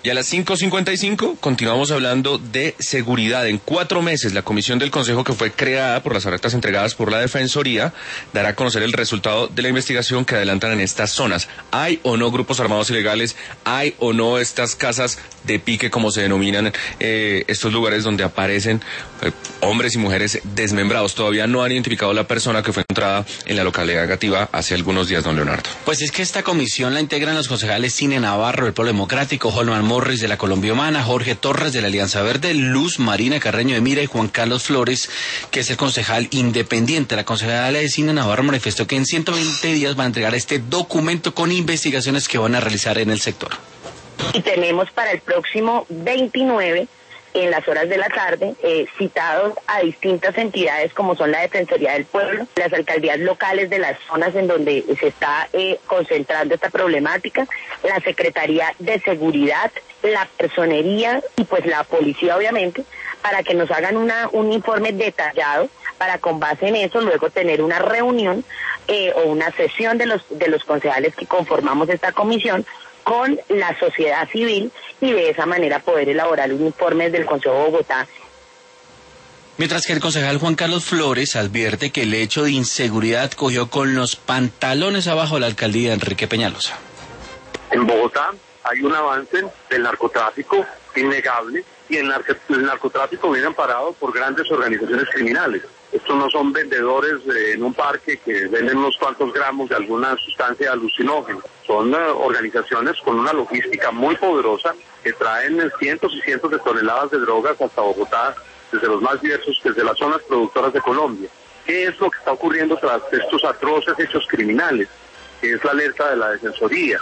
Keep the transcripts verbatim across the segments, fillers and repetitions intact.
Y a las cinco cincuenta y cinco continuamos hablando de seguridad. En cuatro meses, la comisión del Consejo, que fue creada por las alertas entregadas por la Defensoría, dará a conocer el resultado de la investigación que adelantan en estas zonas. ¿Hay o no grupos armados ilegales? ¿Hay o no estas casas de pique, como se denominan eh, estos lugares donde aparecen eh, hombres y mujeres desmembrados? Todavía no han identificado la persona que fue encontrada en la localidad de Gativa hace algunos días, don Leonardo. Pues es que esta comisión la integran los concejales Cine Navarro del Pueblo Democrático, Holman Morris de la Colombia Humana, Jorge Torres de la Alianza Verde, Luz Marina Carreño de Mira y Juan Carlos Flores, que es el concejal independiente. La concejala de Cine Navarro manifestó que en ciento veinte días va a entregar este documento con investigaciones que van a realizar en el sector. Y tenemos para el próximo veintinueve, en las horas de la tarde, eh, citados a distintas entidades como son la Defensoría del Pueblo, las alcaldías locales de las zonas en donde se está eh, concentrando esta problemática, la Secretaría de Seguridad, la Personería y pues la Policía, obviamente, para que nos hagan una, un informe detallado para, con base en eso, luego tener una reunión eh, o una sesión de los, de los concejales que conformamos esta comisión con la sociedad civil y de esa manera poder elaborar un informe del Consejo de Bogotá. Mientras que el concejal Juan Carlos Flores advierte que el hecho de inseguridad cogió con los pantalones abajo la alcaldía de Enrique Peñalosa. En Bogotá hay un avance del narcotráfico innegable y el, narco, el narcotráfico viene amparado por grandes organizaciones criminales. Estos no son vendedores eh, en un parque que venden unos cuantos gramos de alguna sustancia alucinógena. Son uh, organizaciones con una logística muy poderosa que traen cientos y cientos de toneladas de drogas hasta Bogotá, desde los más diversos, desde las zonas productoras de Colombia. ¿Qué es lo que está ocurriendo tras estos atroces hechos criminales? Que es la alerta de la Defensoría.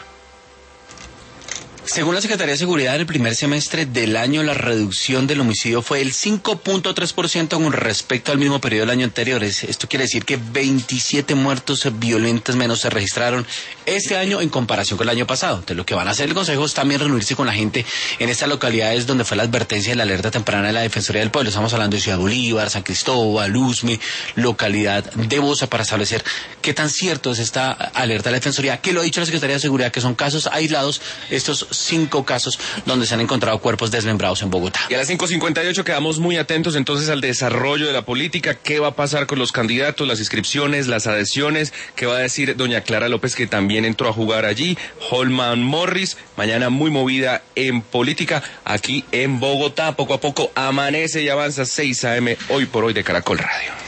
Según la Secretaría de Seguridad, en el primer semestre del año la reducción del homicidio fue del cinco punto tres por ciento con respecto al mismo periodo del año anterior. Esto quiere decir que veintisiete muertos violentos menos se registraron este año en comparación con el año pasado. Entonces, lo que van a hacer el Consejo es también reunirse con la gente en estas localidades donde fue la advertencia de la alerta temprana de la Defensoría del Pueblo. Estamos hablando de Ciudad Bolívar, San Cristóbal, Usme, localidad de Bosa, para establecer qué tan cierto es esta alerta de la Defensoría, que lo ha dicho la Secretaría de Seguridad, que son casos aislados, estos cinco casos donde se han encontrado cuerpos desmembrados en Bogotá. Y a las cinco cincuenta y ocho quedamos muy atentos entonces al desarrollo de la política. ¿Qué va a pasar con los candidatos, las inscripciones, las adhesiones? ¿Qué va a decir doña Clara López, que también entró a jugar allí? Holman Morris, mañana muy movida en política aquí en Bogotá. Poco a poco amanece y avanza. Seis a eme hoy por hoy de Caracol Radio.